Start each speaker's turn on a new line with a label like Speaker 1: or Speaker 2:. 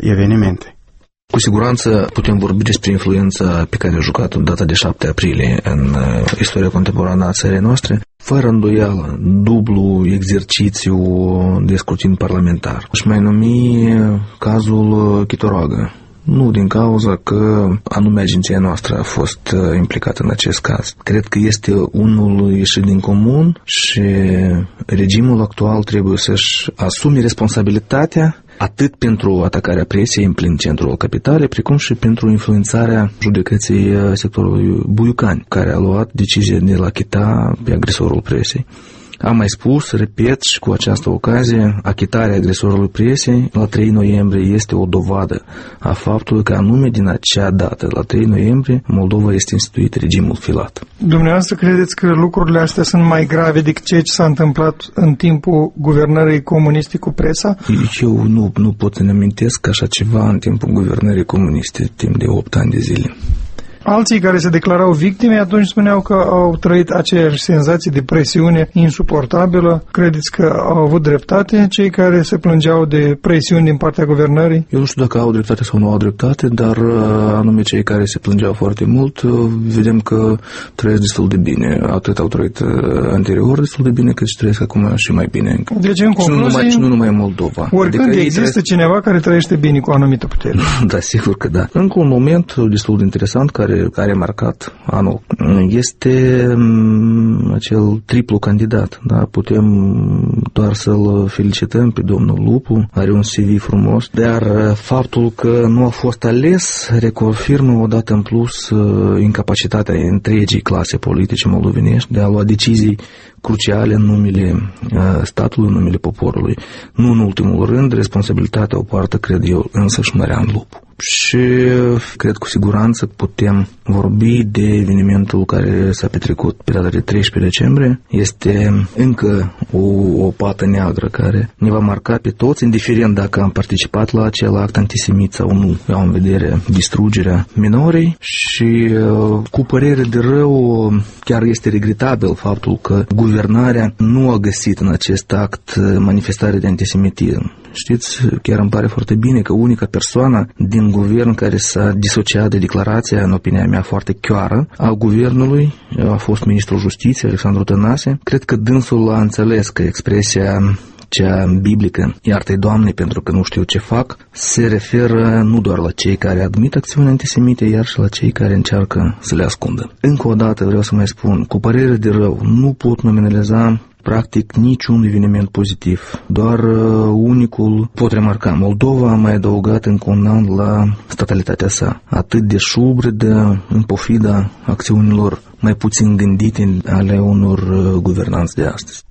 Speaker 1: evenimente.
Speaker 2: Cu siguranță putem vorbi despre influența pe care a jucat-o data de 7 aprilie în istoria contemporană a țării noastre, fără îndoială, dublu exercițiu de scrutin parlamentar. Aș mai numi cazul Chitoroagă. Nu din cauza că anume agenția noastră a fost implicată în acest caz. Cred că este unul ieșit din comun și regimul actual trebuie să-și asume responsabilitatea atât pentru atacarea presiei în plin centrul capitalei, precum și pentru influențarea judecății sectorului Buiucani, care a luat decizia de a achita pe agresorul presiei. Am mai spus, repet și cu această ocazie, achitarea agresorului presiei la 3 noiembrie este o dovadă a faptului că anume din acea dată, la 3 noiembrie, Moldova este instituit regimul filat.
Speaker 3: Dumneavoastră credeți că lucrurile astea sunt mai grave decât ceea ce s-a întâmplat în timpul guvernării comuniste cu presa?
Speaker 2: Eu nu pot să-mi amintesc așa ceva în timpul guvernării comuniste, timp de 8 ani de zile.
Speaker 3: Alții care se declarau victime atunci spuneau că au trăit aceeași senzație de presiune insuportabilă. Credeți că au avut dreptate cei care se plângeau de presiuni din partea guvernării?
Speaker 2: Eu nu știu dacă au dreptate sau nu au dreptate, dar anume cei care se plângeau foarte mult, vedem că trăiesc destul de bine. Atât au trăit anterior destul de bine, cât și trăiesc acum și mai bine.
Speaker 3: Deci, în concluzie,
Speaker 2: nu numai în Moldova.
Speaker 3: Oricând adică există cineva care trăiește bine cu o anumită putere.
Speaker 2: Da, sigur că da. Încă un moment destul de interesant care a marcat anul este acel triplu candidat. Da? Putem doar să-l felicităm pe domnul Lupu, are un CV frumos, dar faptul că nu a fost ales reconfirmă odată în plus incapacitatea întregii clase politice moldovenești de a lua decizii cruciale în numele statului, în numele poporului. Nu în ultimul rând, responsabilitatea o poartă, cred eu, însăși Marian Lupu. Și cred cu siguranță putem vorbi de evenimentul care s-a petrecut pe data de 13 decembrie. Este încă o pată neagră care ne va marca pe toți, indiferent dacă am participat la acel act antisemit sau nu. Eu am în vedere distrugerea minorii și cu părere de rău chiar este regretabil faptul că guvernarea nu a găsit în acest act manifestare de antisemitism. Știți, chiar îmi pare foarte bine că unica persoană din guvern care s-a disociat de declarația, în opinia mea foarte chioară, a guvernului a fost ministrul justiției, Alexandru Tănase. Cred că dânsul a înțeles că expresia cea biblică, iartă-i Doamne pentru că nu știu ce fac, se referă nu doar la cei care admit acțiuni antisemite, iar și la cei care încearcă să le ascundă. Încă o dată vreau să mai spun, cu părere de rău, nu pot nominaliza practic niciun eveniment pozitiv. Doar unicul pot remarca. Moldova a mai adăugat încă un an la statalitatea sa, atât de șubredă în pofida acțiunilor mai puțin gândite ale unor guvernanți de astăzi.